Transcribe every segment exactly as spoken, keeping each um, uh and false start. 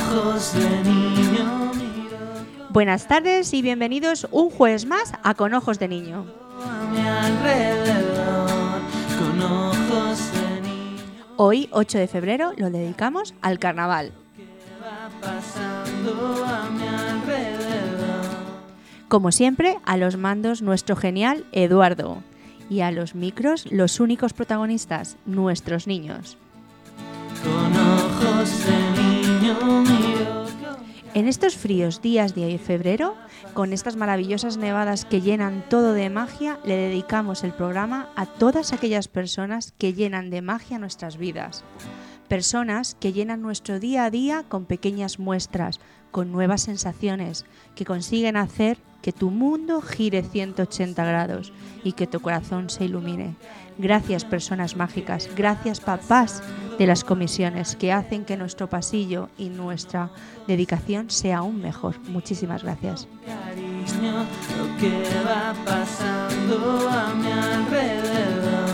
ojos de niño miro. Buenas tardes y bienvenidos un jueves más a Con Ojos de Niño. A mi alrededor, con ojos de niño. Hoy, ocho de febrero, lo dedicamos al carnaval. ¿Qué va pasando a mi alrededor? Como siempre, a los mandos nuestro genial Eduardo. Y a los micros, los únicos protagonistas, nuestros niños. Con ojos de niño miro. En estos fríos días de febrero, con estas maravillosas nevadas que llenan todo de magia, le dedicamos el programa a todas aquellas personas que llenan de magia nuestras vidas. Personas que llenan nuestro día a día con pequeñas muestras, con nuevas sensaciones, que consiguen hacer que tu mundo gire ciento ochenta grados y que tu corazón se ilumine. Gracias, personas mágicas. Gracias, papás de las comisiones, que hacen que nuestro pasillo y nuestra dedicación sea aún mejor. Muchísimas gracias. Cariño, lo que va pasando a mi alrededor.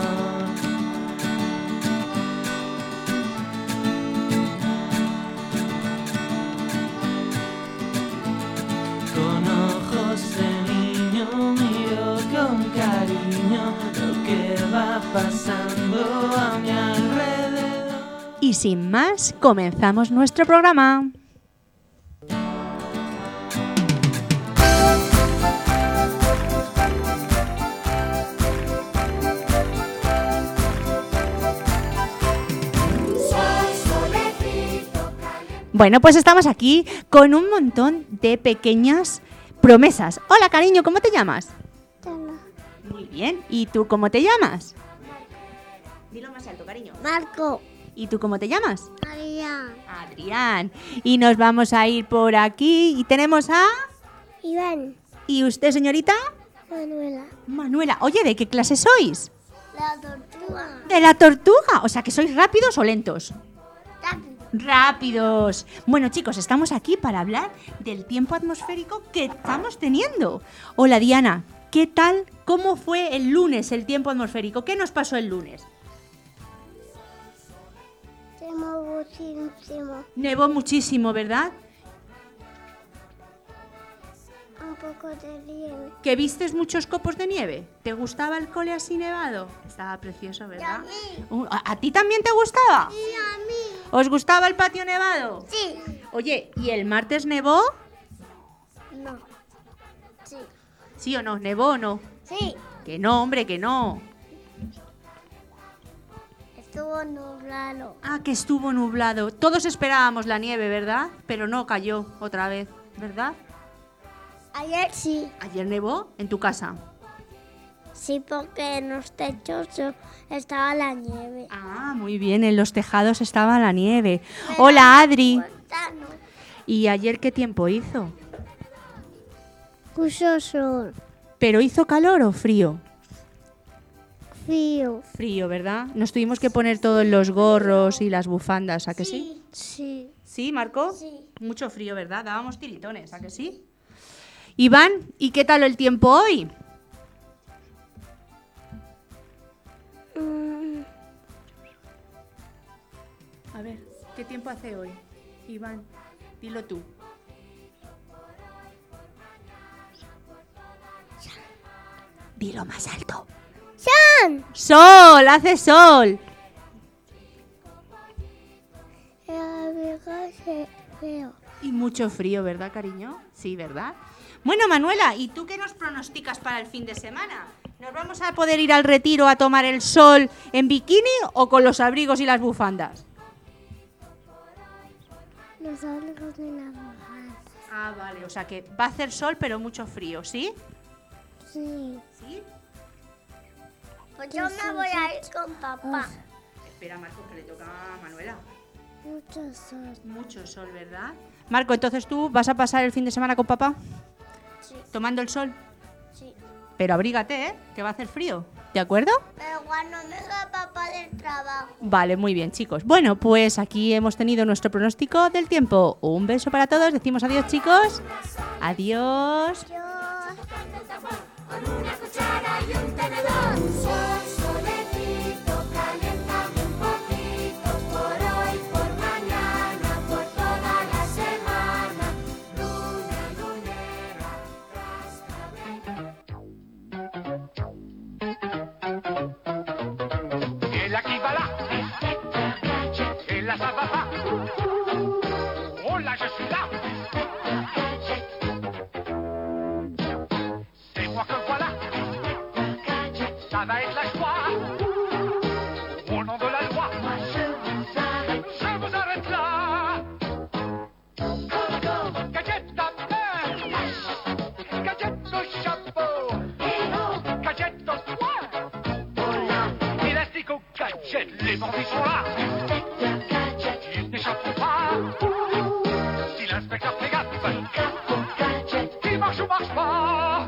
Con ojos de niño miro con cariño lo que va pasando a mi alrededor. Y sin más, comenzamos nuestro programa. Bueno, pues estamos aquí con un montón de pequeñas promesas. Hola, cariño, ¿cómo te llamas? Tana. Muy bien. ¿Y tú cómo te llamas? Dilo más alto, cariño. Marco. ¿Y tú cómo te llamas? María. Adrián. Y nos vamos a ir por aquí y tenemos a... Iván. ¿Y usted, señorita? Manuela. Manuela. Oye, ¿de qué clase sois? La tortuga. De la tortuga. O sea, que sois rápidos o lentos. Rápido. Rápidos. Bueno, chicos, estamos aquí para hablar del tiempo atmosférico que estamos teniendo. Hola, Diana. ¿Qué tal? ¿Cómo fue el lunes el tiempo atmosférico? ¿Qué nos pasó el lunes? Tengo muchísimo. Nevó muchísimo, ¿verdad? Un poco de nieve. ¿Que vistes muchos copos de nieve? ¿Te gustaba el cole así nevado? Estaba precioso, Y a ¿verdad? mí. Uh, ¿A, a ti también te gustaba? Y a mí. ¿Os gustaba el patio nevado? Sí. Oye, ¿y el martes nevó? No. Sí. ¿Sí o no? ¿Nevó o no? Sí. Que no, hombre, que no. Estuvo nublado. Ah, que estuvo nublado. Todos esperábamos la nieve, ¿verdad? Pero no cayó otra vez, ¿verdad? Ayer sí. ¿Ayer nevó en tu casa? Sí, porque en los techos estaba la nieve. Ah, muy bien, en los tejados estaba la nieve. Hola, Adri. Cuéntanos. ¿Y ayer qué tiempo hizo? Puso sol. ¿Pero hizo calor o frío? Frío. Frío, ¿verdad? Nos tuvimos que poner todos los gorros y las bufandas, ¿a que sí? Sí. ¿Sí, Marco? Sí. Mucho frío, ¿verdad? Dábamos tiritones, ¿a que sí? Iván, ¿y qué tal el tiempo hoy? Mm, A ver, ¿qué tiempo hace hoy? Iván, dilo tú. Dilo más alto. ¡San! ¡Sol! ¡Hace sol! El abrigo se feo. Y mucho frío, ¿verdad, cariño? Sí, ¿verdad? Bueno, Manuela, ¿y tú qué nos pronosticas para el fin de semana? ¿Nos vamos a poder ir al retiro a tomar el sol en bikini o con los abrigos y las bufandas? Los abrigos de la bajada. Ah, vale, o sea que va a hacer sol pero mucho frío, ¿sí? Sí. ¿Sí? Pues yo me voy a ir con papá. Espera, Marco, que le toca a Manuela. Mucho sol. Mucho sol, ¿verdad? Marco, entonces tú vas a pasar el fin de semana con papá Sí. tomando el sol. Sí. Pero abrígate, ¿eh? Que va a hacer frío. ¿De acuerdo? Pero cuando venga papá del trabajo. Vale, muy bien, chicos. Bueno, pues aquí hemos tenido nuestro pronóstico del tiempo. Un beso para todos. Decimos adiós, chicos. Adiós. Yo. Con una cuchara y un tenedor. Sol, solecito, caliéntame un poquito. Por hoy, por mañana, por toda la semana. va être la joie. Au nom de la loi, moi je vous arrête, je vous arrête là. Gadget à main, gadget au chapeau, gadget au soin, élastique au gadget, les bandits sont là. Ils n'échapperont pas. Si l'inspecteur fait gaffe, il marche ou marche pas.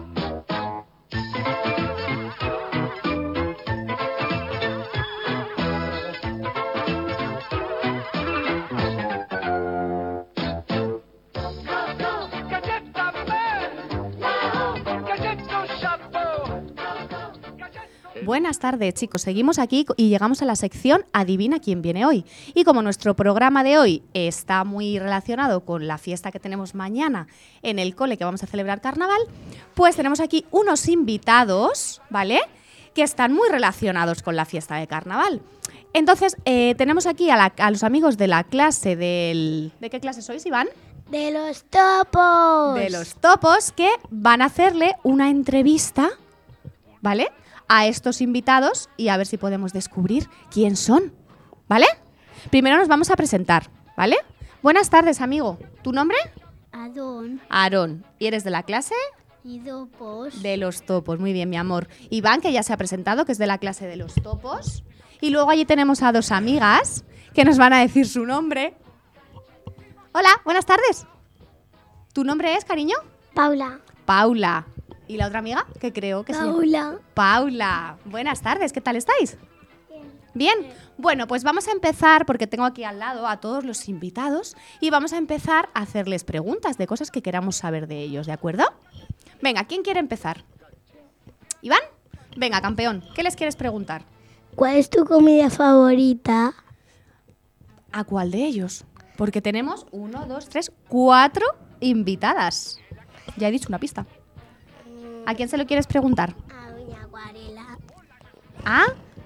Buenas tardes, chicos. Seguimos aquí y llegamos a la sección Adivina quién viene hoy. Y como nuestro programa de hoy está muy relacionado con la fiesta que tenemos mañana en el cole que vamos a celebrar carnaval, pues tenemos aquí unos invitados, ¿vale?, que están muy relacionados con la fiesta de carnaval. Entonces, eh, tenemos aquí a, la, a los amigos de la clase del... ¿De qué clase sois, Iván? De los topos. De los topos, que van a hacerle una entrevista, ¿vale?, a estos invitados y a ver si podemos descubrir quién son, ¿vale? Primero nos vamos a presentar, ¿vale? Buenas tardes, amigo. ¿Tu nombre? Adón. Aarón. ¿Y eres de la clase? Y topos. De los topos. Muy bien, mi amor. Iván, que ya se ha presentado, que es de la clase de los topos. Y luego allí tenemos a dos amigas que nos van a decir su nombre. Hola, buenas tardes. ¿Tu nombre es, cariño? Paula. Paula. ¿Y la otra amiga? Que creo que sí. Paula. Paula. Buenas tardes, ¿qué tal estáis? Bien. Bien. Bueno, pues vamos a empezar, porque tengo aquí al lado a todos los invitados, y vamos a empezar a hacerles preguntas de cosas que queramos saber de ellos, ¿de acuerdo? Venga, ¿quién quiere empezar? ¿Iván? Venga, campeón, ¿qué les quieres preguntar? ¿Cuál es tu comida favorita? ¿A cuál de ellos? Porque tenemos uno, dos, tres, cuatro invitadas. Ya he dicho una pista. ¿A quién se lo quieres preguntar? A doña Acuarela. ¿Ah?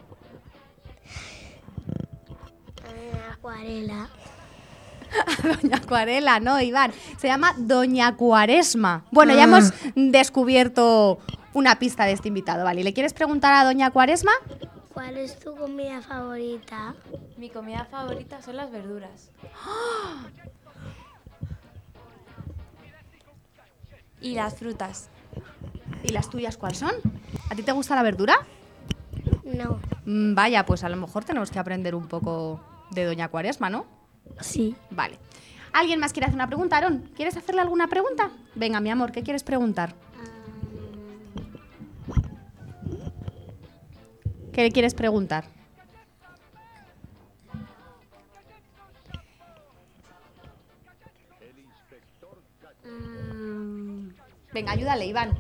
A doña Acuarela. Doña Acuarela, no, Iván. Se llama Doña Cuaresma. Bueno, ya hemos descubierto una pista de este invitado, ¿vale? ¿Le quieres preguntar a Doña Cuaresma? ¿Cuál es tu comida favorita? Mi comida favorita son las verduras. Y las frutas. ¿Y las tuyas cuáles son? ¿A ti te gusta la verdura? No. Mm, vaya, pues a lo mejor tenemos que aprender un poco de Doña Cuaresma, ¿no? Sí. Vale. ¿Alguien más quiere hacer una pregunta, Aarón? ¿Quieres hacerle alguna pregunta? Venga, mi amor, ¿qué quieres preguntar? ¿Qué le quieres preguntar? Venga, ayúdale, Iván.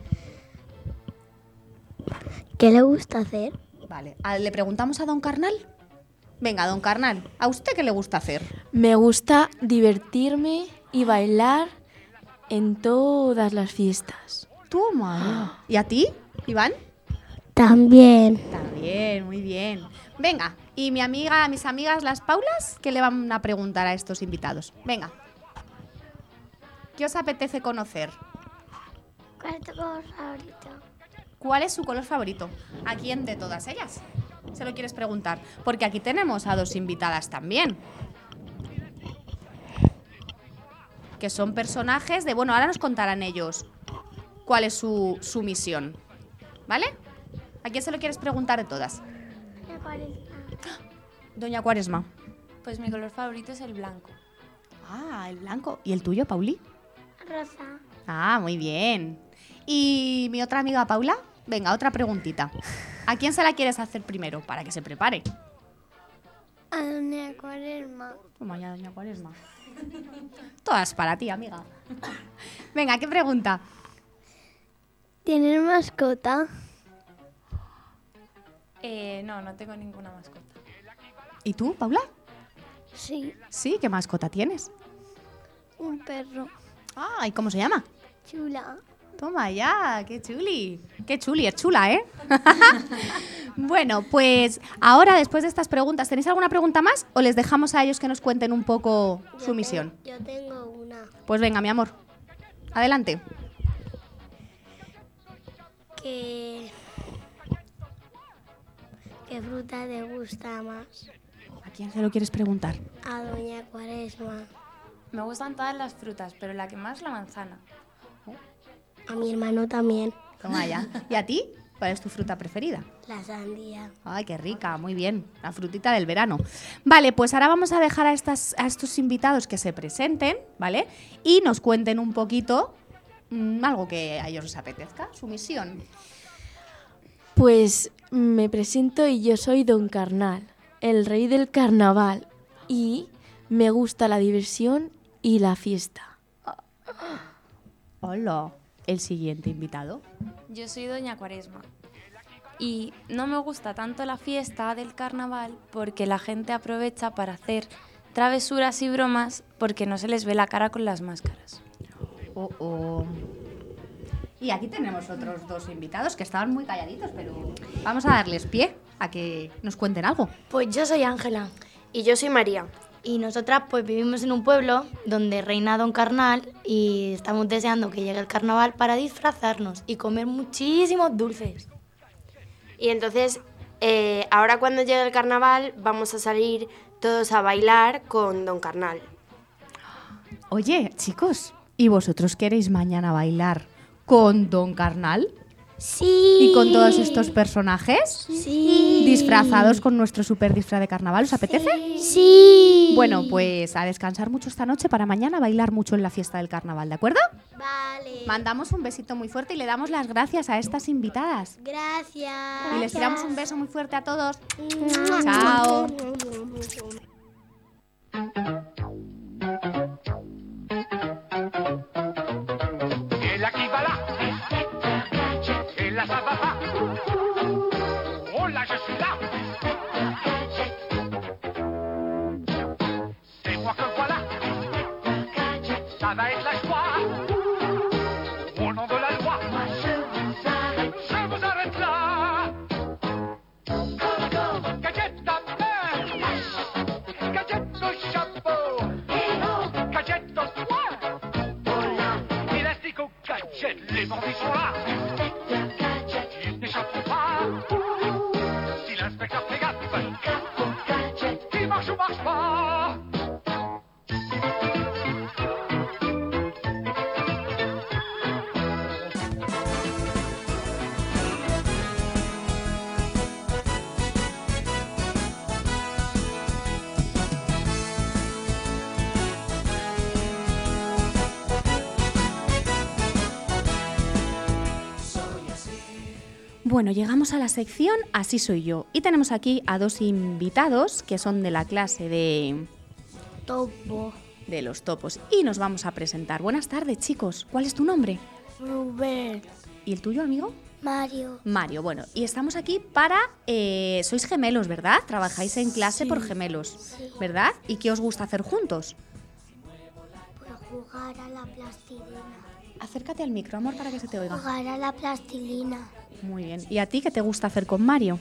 ¿Qué le gusta hacer? Vale, ¿a- ¿le preguntamos a Don Carnal? Venga, Don Carnal, ¿a usted qué le gusta hacer? Me gusta divertirme y bailar en todas las fiestas. Toma. ¿Y a ti, Iván? También. También, muy bien. Venga, y mi amiga, mis amigas las Paulas, ¿qué le van a preguntar a estos invitados? Venga. ¿Qué os apetece conocer? ¿Cuál es tu color favorito? ¿Cuál es su color favorito? ¿A quién de todas ellas? Se lo quieres preguntar. Porque aquí tenemos a dos invitadas también. Que son personajes de... Bueno, ahora nos contarán ellos cuál es su, su misión. ¿Vale? ¿A quién se lo quieres preguntar de todas? Doña Cuaresma. Pues mi color favorito es el blanco. Ah, el blanco. ¿Y el tuyo, Pauli? Rosa. Ah, muy bien. ¿Y mi otra amiga Paula? Venga, otra preguntita. ¿A quién se la quieres hacer primero? Para que se prepare. A doña Cuaresma. Toma ya, Doña Cuaresma. Todas para ti, amiga. Venga, ¿qué pregunta? ¿Tienes mascota? Eh, no, no tengo ninguna mascota. ¿Y tú, Paula? Sí. Sí, ¿qué mascota tienes? Un perro. Ah, ¿y cómo se llama? Chula. Toma ya, qué chuli. Qué chuli, es chula, ¿eh? Bueno, pues ahora, después de estas preguntas, ¿tenéis alguna pregunta más o les dejamos a ellos que nos cuenten un poco Yo su misión? te- yo tengo una. Pues venga, mi amor. Adelante. Que... ¿Qué fruta te gusta más? ¿A quién se lo quieres preguntar? A Doña Cuaresma. Me gustan todas las frutas, pero la que más la manzana. A mi hermano también. Toma ya. ¿Y a ti? ¿Cuál es tu fruta preferida? La sandía. Ay, qué rica, muy bien. La frutita del verano. Vale, pues ahora vamos a dejar a, estas, a estos invitados que se presenten, ¿vale? Y nos cuenten un poquito mmm, algo que a ellos les apetezca, su misión. Pues me presento y yo soy Don Carnal, el rey del carnaval. Y me gusta la diversión y la fiesta. Hola, el siguiente invitado. Yo soy Doña Cuaresma y no me gusta tanto la fiesta del carnaval porque la gente aprovecha para hacer travesuras y bromas porque no se les ve la cara con las máscaras. Oh, oh. Y aquí tenemos otros dos invitados que estaban muy calladitos, pero vamos a darles pie a que nos cuenten algo. Pues yo soy Ángela. Y yo soy María. Y nosotras pues vivimos en un pueblo donde reina Don Carnal y estamos deseando que llegue el carnaval para disfrazarnos y comer muchísimos dulces. Y entonces, eh, ahora cuando llegue el carnaval vamos a salir todos a bailar con Don Carnal. Oye, chicos, ¿y vosotros queréis mañana bailar con Don Carnal? Sí. ¿Y con todos estos personajes? Sí. ¿Disfrazados con nuestro super disfraz de carnaval? ¿Os apetece? Sí. Bueno, pues a descansar mucho esta noche para mañana bailar mucho en la fiesta del carnaval, ¿de acuerdo? Vale. Mandamos un besito muy fuerte y le damos las gracias a estas invitadas. Gracias. Y les tiramos un beso muy fuerte a todos. Chao. Et là qui va là, et là ça va pas. Oh là je suis là. C'est moi que voilà. Ça va être la joie. Au nom de la loi, je vous arrête là. Gadget à main, gadget au chapeau, gadget au soin, élastique au gadget, les bandits sont là. Ils n'échapperont pas. Si l'inspecteur fait gaffe, il marche ou marche pas. Bueno, llegamos a la sección Así soy yo y tenemos aquí a dos invitados que son de la clase de Topo. de los topos y nos vamos a presentar. Buenas tardes, chicos. ¿Cuál es tu nombre? Rubén. ¿Y el tuyo, amigo? Mario. Mario. Bueno, y estamos aquí para... Eh, sois gemelos, ¿verdad? Trabajáis en clase Sí. por gemelos, Sí. ¿verdad? ¿Y qué os gusta hacer juntos? Pues jugar a la plastilina. Acércate al micro, amor, para que se te oiga. Jugar a la plastilina. Muy bien. ¿Y a ti qué te gusta hacer con Mario?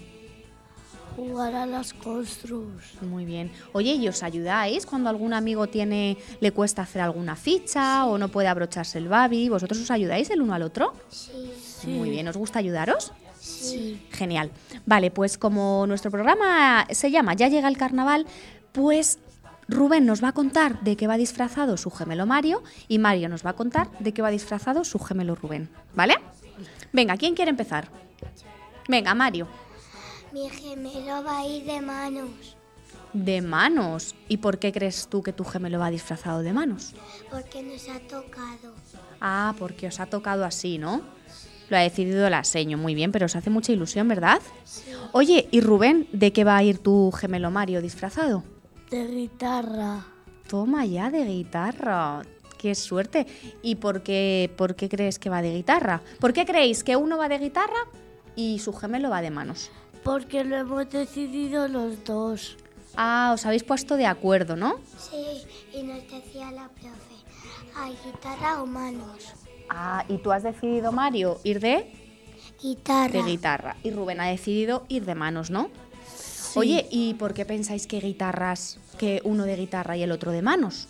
Jugar a las construs. Muy bien. Oye, ¿y os ayudáis cuando algún amigo tiene le cuesta hacer alguna ficha o no puede abrocharse el babi? ¿Vosotros os ayudáis el uno al otro? Sí. Muy bien. ¿Os gusta ayudaros? Sí. Genial. Vale, pues como nuestro programa se llama Ya llega el carnaval, pues Rubén nos va a contar de qué va disfrazado su gemelo Mario y Mario nos va a contar de qué va disfrazado su gemelo Rubén. ¿Vale? Venga, ¿quién quiere empezar? Venga, Mario. Mi gemelo va a ir de manos. De manos. ¿Y por qué crees tú que tu gemelo va disfrazado de manos? Porque nos ha tocado. Ah, porque os ha tocado así, ¿no? Lo ha decidido la seño, muy bien, pero os hace mucha ilusión, ¿verdad? Sí. Oye, ¿y Rubén, de qué va a ir tu gemelo Mario disfrazado? De guitarra. Toma ya, de guitarra. ¡Qué suerte! ¿Y por qué, por qué crees que va de guitarra? ¿Por qué creéis que uno va de guitarra y su gemelo va de manos? Porque lo hemos decidido los dos. Ah, os habéis puesto de acuerdo, ¿no? Sí, y nos decía la profe, ¿hay guitarra o manos? Ah, ¿y tú has decidido, Mario, ir de, Guitarra. de guitarra? Y Rubén ha decidido ir de manos, ¿no? Sí. Oye, ¿y por qué pensáis que guitarras, que uno de guitarra y el otro de manos?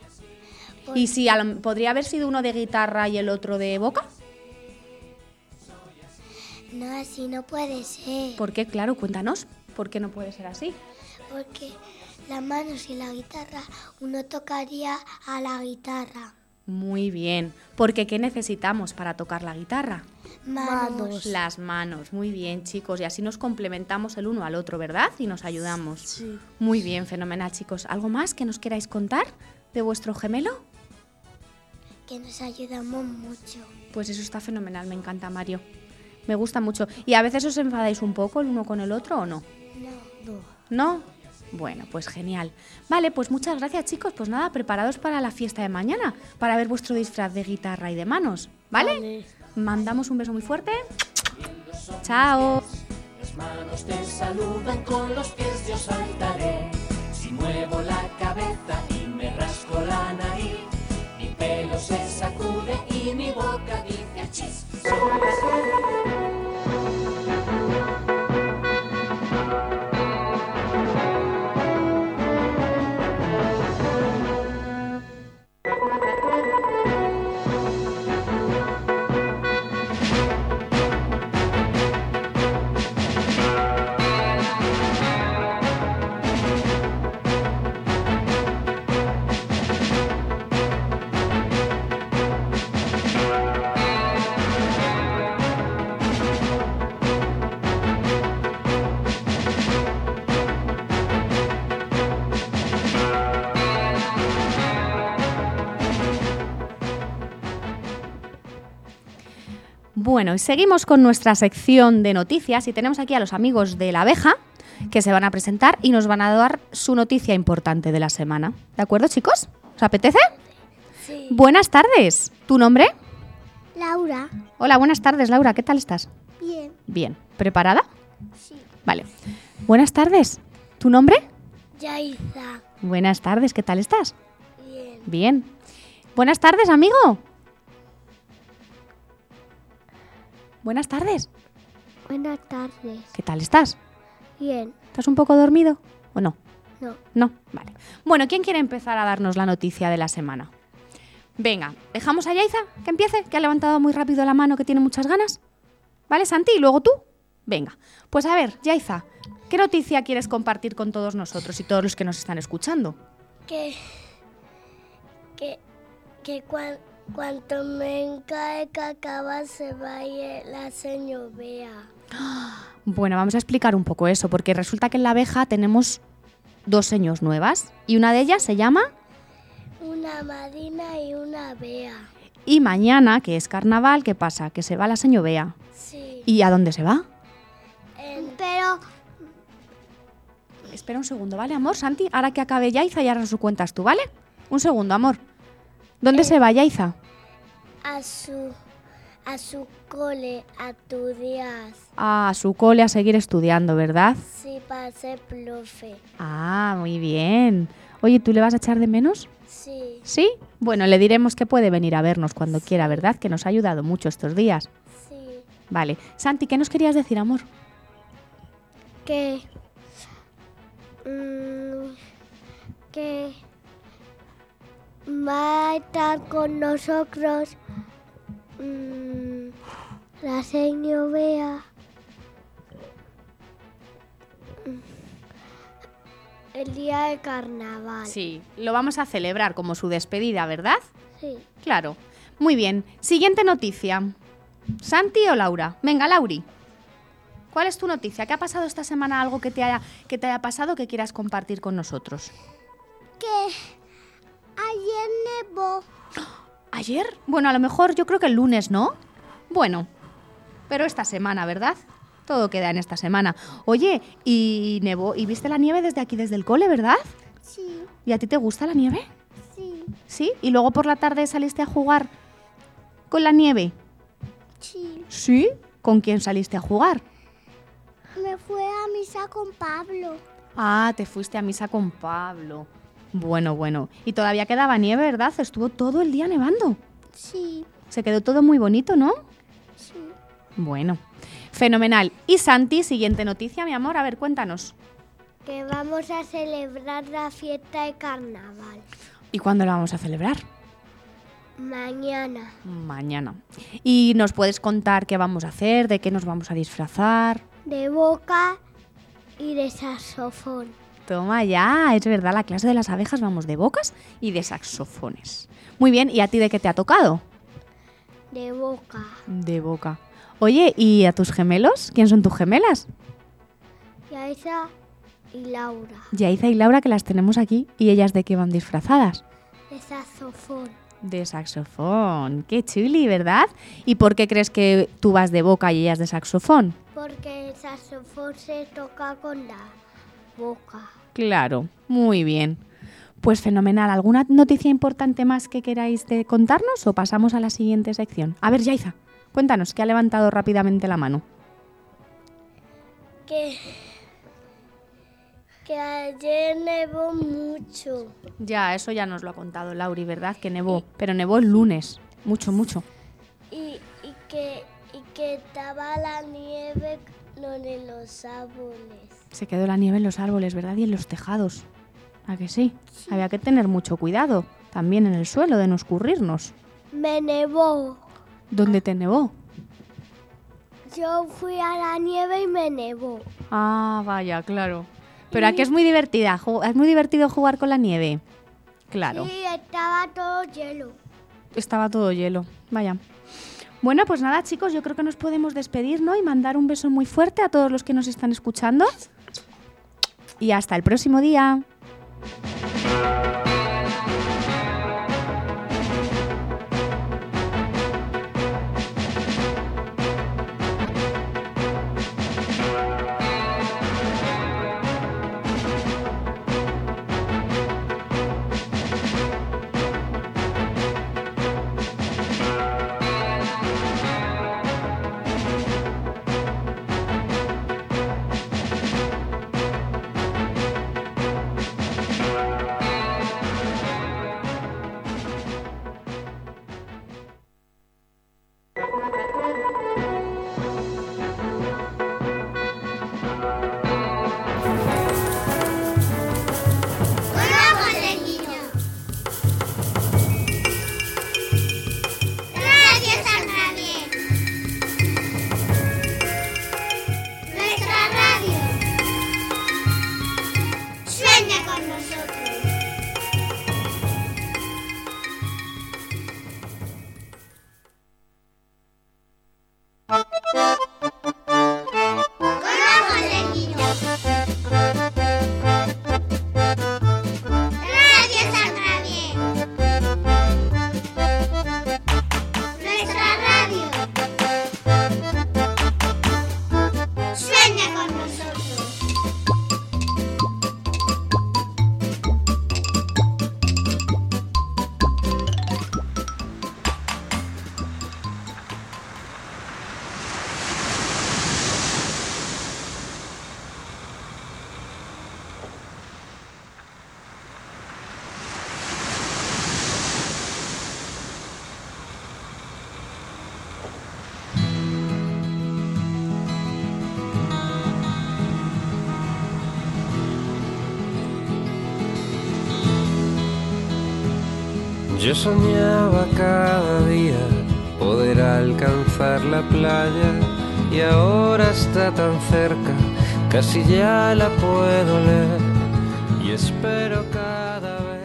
Por- ¿Y si a lo- podría haber sido uno de guitarra y el otro de boca? No, así no puede ser. ¿Por qué? Claro, cuéntanos. ¿Por qué no puede ser así? Porque las manos y la guitarra, uno tocaría a la guitarra. Muy bien. Porque ¿qué necesitamos para tocar la guitarra? Manos. Las manos. Muy bien, chicos. Y así nos complementamos el uno al otro, ¿verdad? Y nos ayudamos. Sí. Muy bien, fenomenal, chicos. ¿Algo más que nos queráis contar de vuestro gemelo? Que nos ayudamos mucho. Pues eso está fenomenal, me encanta, Mario. Me gusta mucho. ¿Y a veces os enfadáis un poco el uno con el otro o no? No. No. ¿No? Bueno, pues genial. Vale, pues muchas gracias, chicos. Pues nada, preparados para la fiesta de mañana, para ver vuestro disfraz de guitarra y de manos, ¿vale? Vale. Mandamos un beso muy fuerte. Chao. Las manos te saludan, con los pies yo saltaré. Si muevo la cabeza y me rasco la nariz, mi pelo se sacude y mi boca dice achis. Bueno, y seguimos con nuestra sección de noticias y tenemos aquí a los amigos de la abeja que se van a presentar y nos van a dar su noticia importante de la semana. ¿De acuerdo, chicos? ¿Os apetece? Sí. Buenas tardes. ¿Tu nombre? Laura. Hola, buenas tardes, Laura. ¿Qué tal estás? Bien. Bien. ¿Preparada? Sí. Vale. Buenas tardes. ¿Tu nombre? Yaiza. Buenas tardes. ¿Qué tal estás? Bien. Bien. Buenas tardes, amigo. Buenas tardes. Buenas tardes. ¿Qué tal estás? Bien. ¿Estás un poco dormido o no? No. No, vale. Bueno, ¿quién quiere empezar a darnos la noticia de la semana? Venga, dejamos a Yaiza que empiece, que ha levantado muy rápido la mano, que tiene muchas ganas. ¿Vale, Santi? ¿Y luego tú? Venga. Pues a ver, Yaiza, ¿qué noticia quieres compartir con todos nosotros y todos los que nos están escuchando? Que. Que. Que cuan, cuanto me cae cacaba se vaya la señor Bea. Bueno, vamos a explicar un poco eso, porque resulta que en la abeja tenemos dos seños nuevas y una de ellas se llama... Una Marina y una Bea. Y mañana, que es carnaval, ¿qué pasa? Que se va la señor Bea. Sí. ¿Y a dónde se va? En- pero. Espera un segundo, ¿vale, amor? Santi, ahora que acabe Yaiza y ahora nos lo cuentas tú, ¿vale? Un segundo, amor. ¿Dónde Eh. se va Yaiza? A su. A su cole, a estudiar. A su cole a seguir estudiando, ¿verdad? Sí, para ser profe. Ah, muy bien. Oye, ¿tú le vas a echar de menos? Sí. ¿Sí? Bueno, le diremos que puede venir a vernos cuando quiera, ¿verdad? Que nos ha ayudado mucho estos días. Sí. Vale. Santi, ¿qué nos querías decir, amor? Que. mm, que. Va a estar con nosotros. mm, la señora Bea. mm, El día de carnaval. Sí, lo vamos a celebrar como su despedida, ¿verdad? Sí. Claro. Muy bien. Siguiente noticia. ¿Santi o Laura? Venga, Lauri. ¿Cuál es tu noticia? ¿Qué ha pasado esta semana? ¿Algo que te haya, que te haya pasado que quieras compartir con nosotros? Que ayer nevó. ¿Ayer? Bueno, a lo mejor yo creo que el lunes, ¿no? Bueno, pero esta semana, ¿verdad? Todo queda en esta semana. Oye, ¿y nevó? ¿Y viste la nieve desde aquí, desde el cole, verdad? Sí, ¿Y a ti te gusta la nieve? sí, ¿Sí? ¿Y luego por la tarde saliste a jugar con la nieve? sí. ¿Sí? ¿Con quién saliste a jugar? Me fui a misa con Pablo. Ah, te fuiste a misa con Pablo. Bueno, bueno. Y todavía quedaba nieve, ¿verdad? Estuvo todo el día nevando. Sí, Se quedó todo muy bonito, ¿no? sí. Bueno, fenomenal. Y Santi, siguiente noticia, mi amor. A ver, cuéntanos. Que vamos a celebrar la fiesta de carnaval. ¿Y cuándo la vamos a celebrar? Mañana. Mañana. ¿Y nos puedes contar qué vamos a hacer? ¿De qué nos vamos a disfrazar? De boca y de saxofón. Toma ya, es verdad, la clase de las abejas vamos de bocas y de saxofones. Muy bien, ¿y a ti de qué te ha tocado? De boca. De boca. Oye, ¿y a tus gemelos? ¿Quién son tus gemelas? Yaiza y Laura. Yaiza y Laura, que las tenemos aquí. ¿Y ellas de qué van disfrazadas? De saxofón. De saxofón. Qué chuli, ¿verdad? ¿Y por qué crees que tú vas de boca y ellas de saxofón? Porque el saxofón se toca con la boca. Claro, muy bien. Pues fenomenal. ¿Alguna noticia importante más que queráis de contarnos o pasamos a la siguiente sección? A ver, Yaiza, cuéntanos, que ha levantado rápidamente la mano. Que, que ayer nevó mucho. Ya, eso ya nos lo ha contado Lauri, ¿verdad? Que nevó, pero nevó el lunes. Mucho, mucho. Y, y, que, y que estaba la nieve en los árboles. Se quedó la nieve en los árboles, ¿verdad? Y en los tejados. ¿A que sí? Sí. Había que tener mucho cuidado. También en el suelo, de no escurrirnos. Me nevó. ¿Dónde te nevó? Yo fui a la nieve y me nevó. Ah, vaya, claro. Pero ¿a qué es muy divertida? ¿Es muy divertido jugar con la nieve? Claro. Sí, estaba todo hielo. Estaba todo hielo, vaya. Bueno, pues nada, chicos, yo creo que nos podemos despedir, ¿no? Y mandar un beso muy fuerte a todos los que nos están escuchando. Y hasta el próximo día. Yo soñaba cada día poder alcanzar la playa y ahora está tan cerca, casi ya la puedo leer y espero cada vez.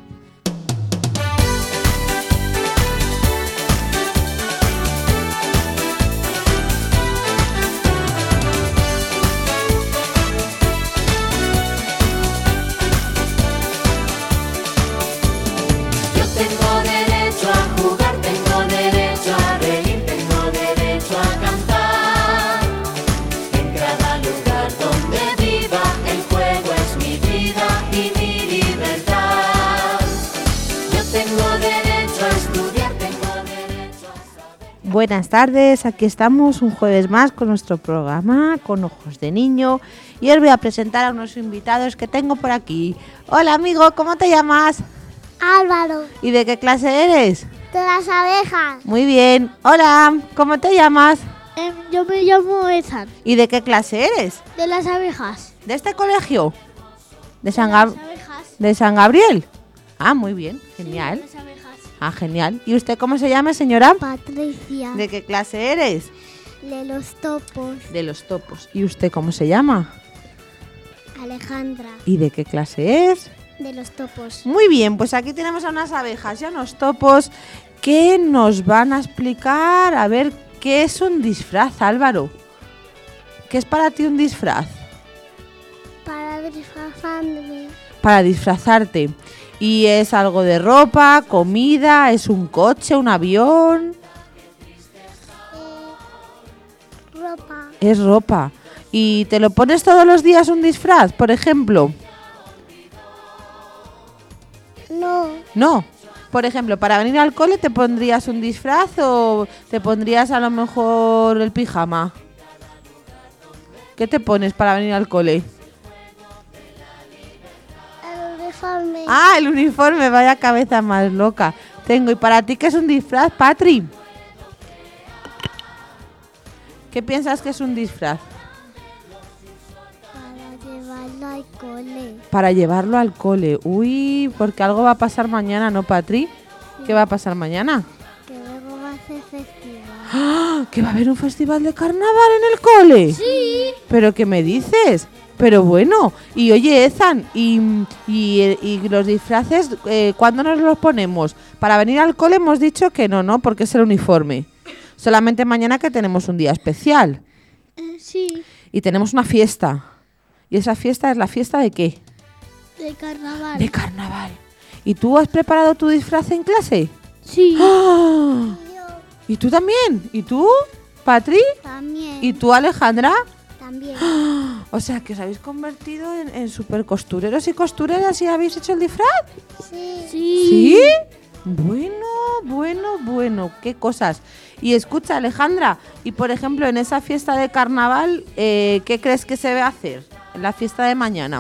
Buenas tardes, aquí estamos un jueves más con nuestro programa Con Ojos de Niño y os voy a presentar a unos invitados que tengo por aquí. Hola amigo, ¿cómo te llamas? Álvaro. ¿Y de qué clase eres? De las abejas. Muy bien. Hola, ¿cómo te llamas? Eh, yo me llamo Ethan. ¿Y de qué clase eres? De las abejas. ¿De este colegio? ¿De, San, de Gab- las abejas. ¿De San Gabriel? Ah, muy bien, genial. Sí, de las abejas. Ah, genial. ¿Y usted cómo se llama, señora? Patricia. ¿De qué clase eres? De los topos. De los topos. ¿Y usted cómo se llama? Alejandra. ¿Y de qué clase es? De los topos. Muy bien, pues aquí tenemos a unas abejas y a unos topos que nos van a explicar a ver qué es un disfraz, Álvaro. ¿Qué es para ti un disfraz? Para disfrazarme. Para disfrazarte. ¿Y es algo de ropa, comida, es un coche, un avión? Eh, ropa. Es ropa. ¿Y te lo pones todos los días un disfraz, por ejemplo? No. No. Por ejemplo, para venir al cole te pondrías un disfraz o te pondrías a lo mejor el pijama. ¿Qué te pones para venir al cole? El uniforme. Ah, el uniforme, vaya cabeza más loca. Tengo. ¿Y para ti qué es un disfraz, Patri? ¿Qué piensas que es un disfraz? Para llevarlo al cole. Para llevarlo al cole. Uy, porque algo va a pasar mañana, ¿no, Patri? ¿Qué va a pasar mañana? Que luego va a ser festival. ¡Ah! ¿Que va a haber un festival de carnaval en el cole? Sí. ¿Pero qué me dices? Pero bueno, y oye, Ethan, y, y, y los disfraces, eh, ¿cuándo nos los ponemos? Para venir al cole hemos dicho que no, ¿no? Porque es el uniforme. Solamente mañana que tenemos un día especial. Eh, sí. Y tenemos una fiesta. ¿Y esa fiesta es la fiesta de qué? De carnaval. De carnaval. ¿Y tú has preparado tu disfraz en clase? Sí. ¡Ah! ¿Y tú también? ¿Y tú, Patri? También. ¿Y tú, Alejandra? También. ¡Ah! O sea, que os habéis convertido en, en super costureros y costureras y habéis hecho el disfraz. Sí. ¿Sí? Bueno, bueno, bueno, qué cosas. Y escucha, Alejandra, y por ejemplo, en esa fiesta de carnaval, eh, ¿qué crees que se va a hacer en la fiesta de mañana?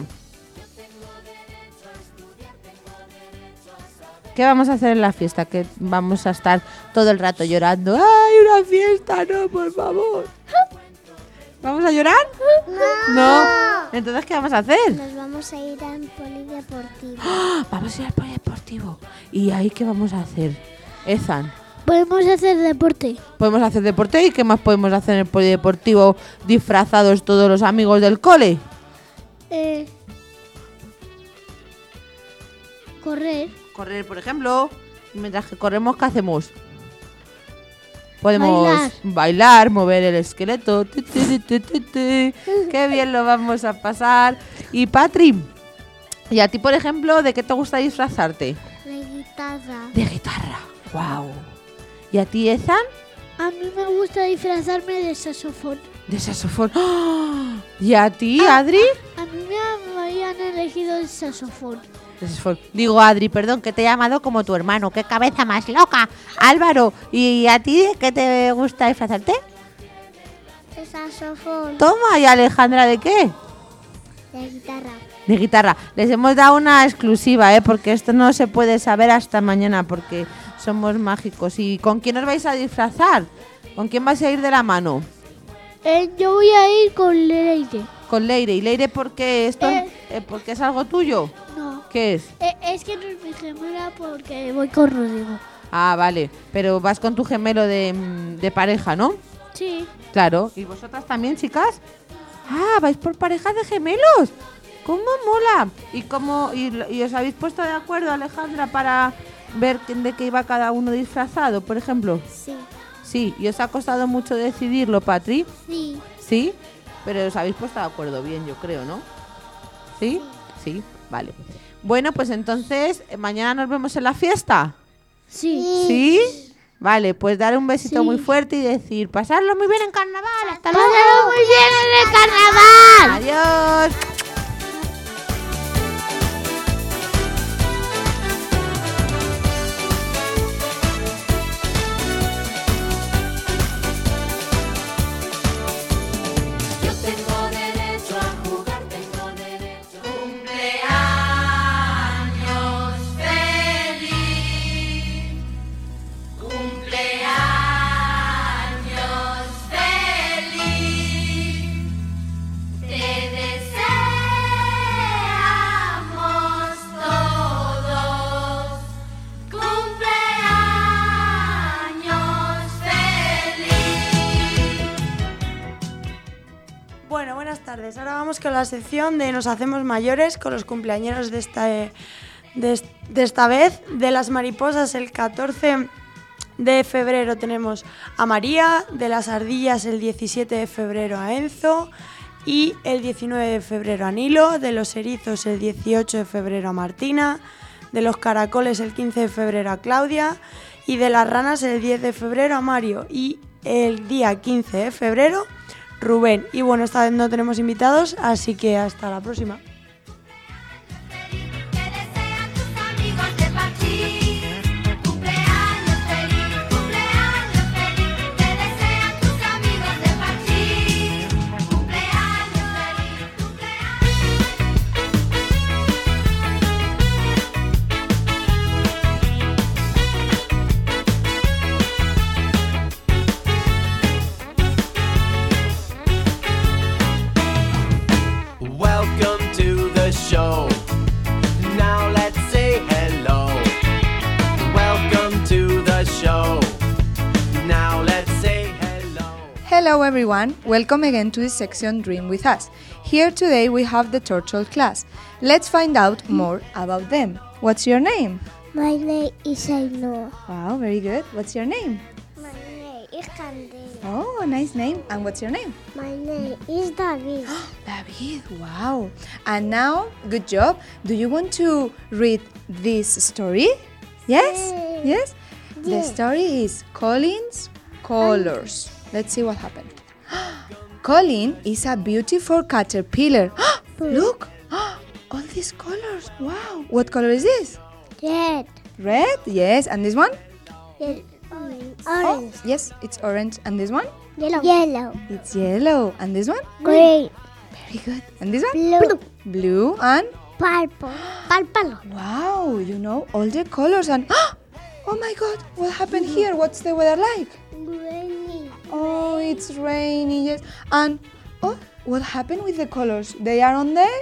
¿Qué vamos a hacer en la fiesta? Que vamos a estar todo el rato llorando. ¡Ay, una fiesta! ¡No, por favor! ¿Vamos a llorar? No. No. Entonces, ¿qué vamos a hacer? Nos vamos a ir al polideportivo. ¡Ah! Vamos a ir al polideportivo. ¿Y ahí qué vamos a hacer, Ethan? Podemos hacer deporte. Podemos hacer deporte. ¿Y qué más podemos hacer en el polideportivo disfrazados todos los amigos del cole? Eh, correr. Correr, por ejemplo. Mientras que corremos, ¿qué hacemos? Podemos Bailar. bailar, mover el esqueleto. Tu, tu, tu, tu, tu, tu. Qué bien lo vamos a pasar. Y Patri, ¿y a ti, por ejemplo, de qué te gusta disfrazarte? De guitarra. De guitarra. Wow. ¿Y a ti, Ethan? A mí me gusta disfrazarme de saxofón. De saxofón. ¡Oh! ¿Y a ti, Ah, Adri? A mí me habían elegido el saxofón. De saxofón. Digo, Adri, perdón, que te he llamado como tu hermano. ¡Qué cabeza más loca! Álvaro, ¿y a ti de qué te gusta disfrazarte? De saxofón. Toma, ¿y Alejandra de qué? De guitarra. De guitarra. Les hemos dado una exclusiva, ¿eh? Porque esto no se puede saber hasta mañana porque somos mágicos. ¿Y con quién os vais a disfrazar? ¿Con quién vais a ir de la mano? Eh, yo voy a ir con Leire. Con Leire. ¿Y Leire por qué esto? Eh. Eh, ¿Porque es algo tuyo? No. ¿Qué es? Eh, es que no es mi gemela porque voy con Rodrigo. Ah, vale. Pero vas con tu gemelo de, mm, de pareja, ¿no? Sí. Claro. ¿Y vosotras también, chicas? Ah, vais por parejas de gemelos. ¿Cómo mola? ¿Y cómo y, y os habéis puesto de acuerdo, Alejandra, para ver de qué iba cada uno disfrazado, por ejemplo? Sí. Sí. ¿Y os ha costado mucho decidirlo, Patri? Sí. ¿Sí? Pero os habéis puesto de acuerdo bien, yo creo, ¿no? ¿Sí? Sí, vale. Bueno, pues entonces, eh, ¿mañana nos vemos en la fiesta? Sí. ¿Sí? Vale, pues dar un besito Sí. muy fuerte y decir, pasarlo muy bien en carnaval. ¡Hasta luego! ¡Pásalo muy bien en el carnaval! ¡Adiós! Yo tengo derecho a jugar, tengo derecho. Cumpleaños feliz, cumpleaños feliz. Bueno, buenas tardes. Ahora vamos con la sección de Nos hacemos mayores con los cumpleañeros de esta, de, de esta vez. De las mariposas, el catorce de febrero tenemos a María, de las ardillas el diecisiete de febrero a Enzo y el diecinueve de febrero a Nilo, de los erizos el dieciocho de febrero a Martina, de los caracoles el quince de febrero a Claudia y de las ranas el diez de febrero a Mario y el día quince de febrero Rubén. Y bueno, esta vez no tenemos invitados, así que hasta la próxima. Show. Now let's say hello. Welcome to the show. Now let's say hello. Hello everyone, welcome again to this section Dream with Us. Here today we have the Turtle class. Let's find out more about them. What's your name? My name is Ainhoa. Wow, very good. What's your name? My name is Candela. Oh, nice name. And what's your name? My name is David. David, wow. And now, good job. Do you want to read this story? Yes? Yes. Yes? The Yes. story is Colin's Colors. Let's see what happened. Colin is a beautiful caterpillar. Look, all these colors. Wow. What color is this? Red. Red, yes. And this one? Ye- Orange. Oh, yes, it's orange. And this one? Yellow. Yellow. It's yellow. And this one? Green. Very good. And this one? Blue. Blue and? Purple. Purple. Wow, you know all the colors and oh my god, what happened here? What's the weather like? Rainy. Oh, it's rainy, yes. And oh, what happened with the colors? They are on the?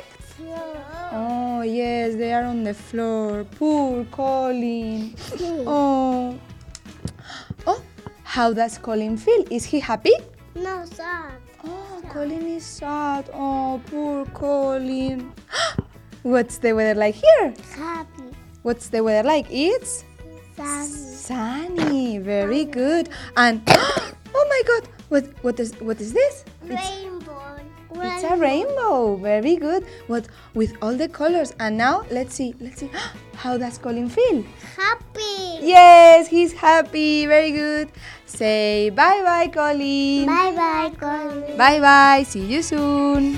Oh, yes, they are on the floor. Poor Colin. Oh. Oh, how does Colin feel? Is he happy? No, sad. Oh, Colin is sad. Oh, poor Colin. What's the weather like here? Happy. What's the weather like? It's Sunny. sunny. Very good. And oh my god, what what is what is this? It's, Rainbow. it's a rainbow. Very good. What with all the colors. And now let's see. Let's see. How does Colin feel? Happy. Yes, he's happy. Very good. Say bye bye, Colin. Bye bye, Colin. Bye bye. See you soon.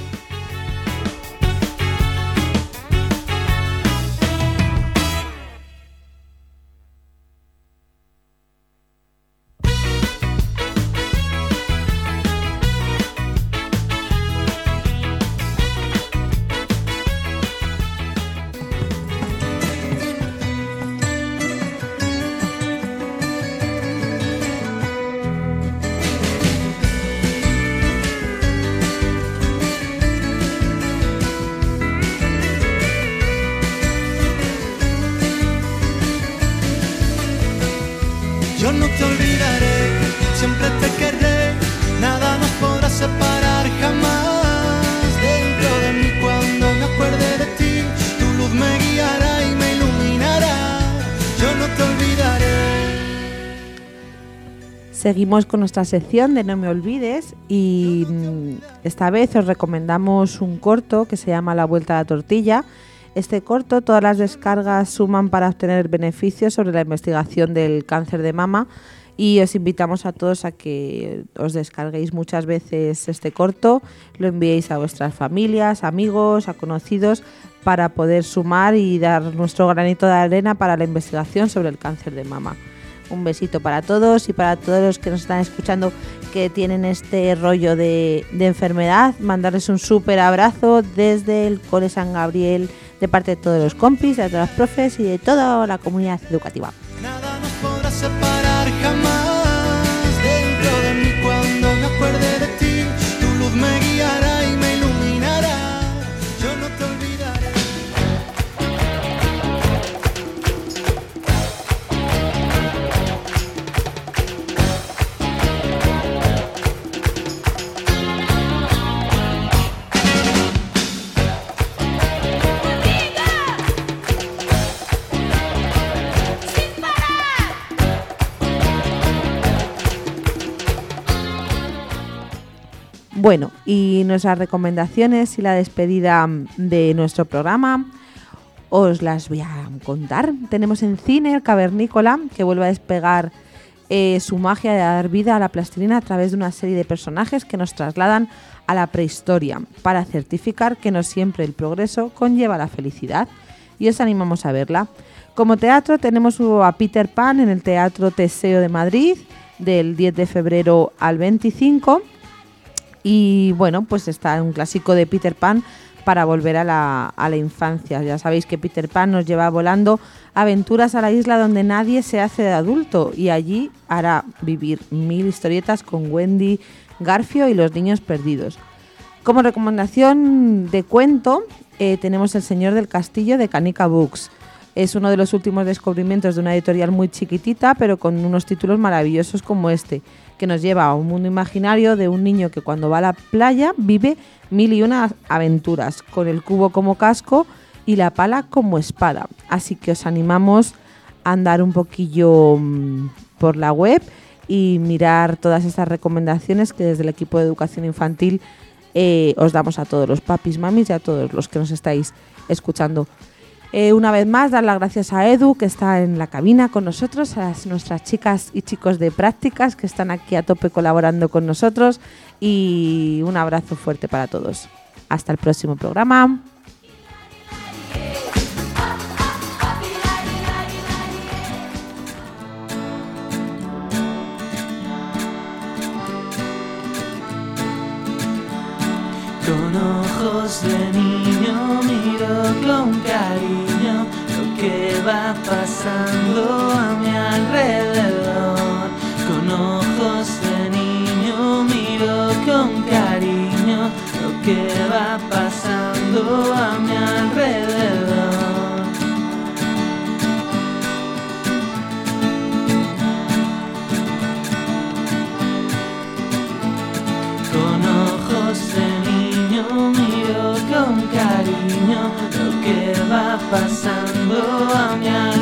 Yo no te olvidaré, siempre te querré, nada nos podrá separar jamás. Dentro de mí cuando me acuerde de ti, tu luz me guiará y me iluminará. Yo no te olvidaré. Seguimos con nuestra sección de No me olvides y mm, esta vez os recomendamos un corto que se llama La vuelta a la tortilla. Este corto, todas las descargas suman para obtener beneficios sobre la investigación del cáncer de mama y os invitamos a todos a que os descarguéis muchas veces este corto, lo enviéis a vuestras familias, amigos, a conocidos para poder sumar y dar nuestro granito de arena para la investigación sobre el cáncer de mama. Un besito para todos y para todos los que nos están escuchando que tienen este rollo de, de enfermedad, mandarles un súper abrazo desde el Cole San Gabriel, de parte de todos los compis, de todos los profes y de toda la comunidad educativa. Nada nos podrá separar jamás. Dentro de mí cuando me acuerde de ti, tu luz me guiará y me iluminará. Yo no te olvidaré. Bueno, y nuestras recomendaciones y la despedida de nuestro programa os las voy a contar. Tenemos en cine El Cavernícola, que vuelve a despegar eh, su magia de dar vida a la plastilina a través de una serie de personajes que nos trasladan a la prehistoria para certificar que no siempre el progreso conlleva la felicidad, y os animamos a verla. Como teatro tenemos a Peter Pan en el Teatro Teseo de Madrid del diez de febrero al veinticinco, y bueno, pues está un clásico de Peter Pan para volver a la, a la infancia. Ya sabéis que Peter Pan nos lleva volando aventuras a la isla donde nadie se hace de adulto, y allí hará vivir mil historietas con Wendy, Garfio y los niños perdidos. Como recomendación de cuento eh, tenemos El Señor del Castillo de Canica Books. Es uno de los últimos descubrimientos de una editorial muy chiquitita, pero con unos títulos maravillosos como este, que nos lleva a un mundo imaginario de un niño que cuando va a la playa vive mil y una aventuras, con el cubo como casco y la pala como espada. Así que os animamos a andar un poquillo mmm, por la web y mirar todas estas recomendaciones que desde el equipo de educación infantil eh, os damos a todos los papis, mamis y a todos los que nos estáis escuchando. Eh, una vez más, dar las gracias a Edu, que está en la cabina con nosotros, a las, nuestras chicas y chicos de prácticas que están aquí a tope colaborando con nosotros, y un abrazo fuerte para todos. Hasta el próximo programa. Con ojos de niño miro con cariño lo que va pasando a mi alrededor. Con ojos de niño miro con cariño lo que va pasando a mi alrededor. Con ojos de miro con cariño lo que va pasando a mi alrededor.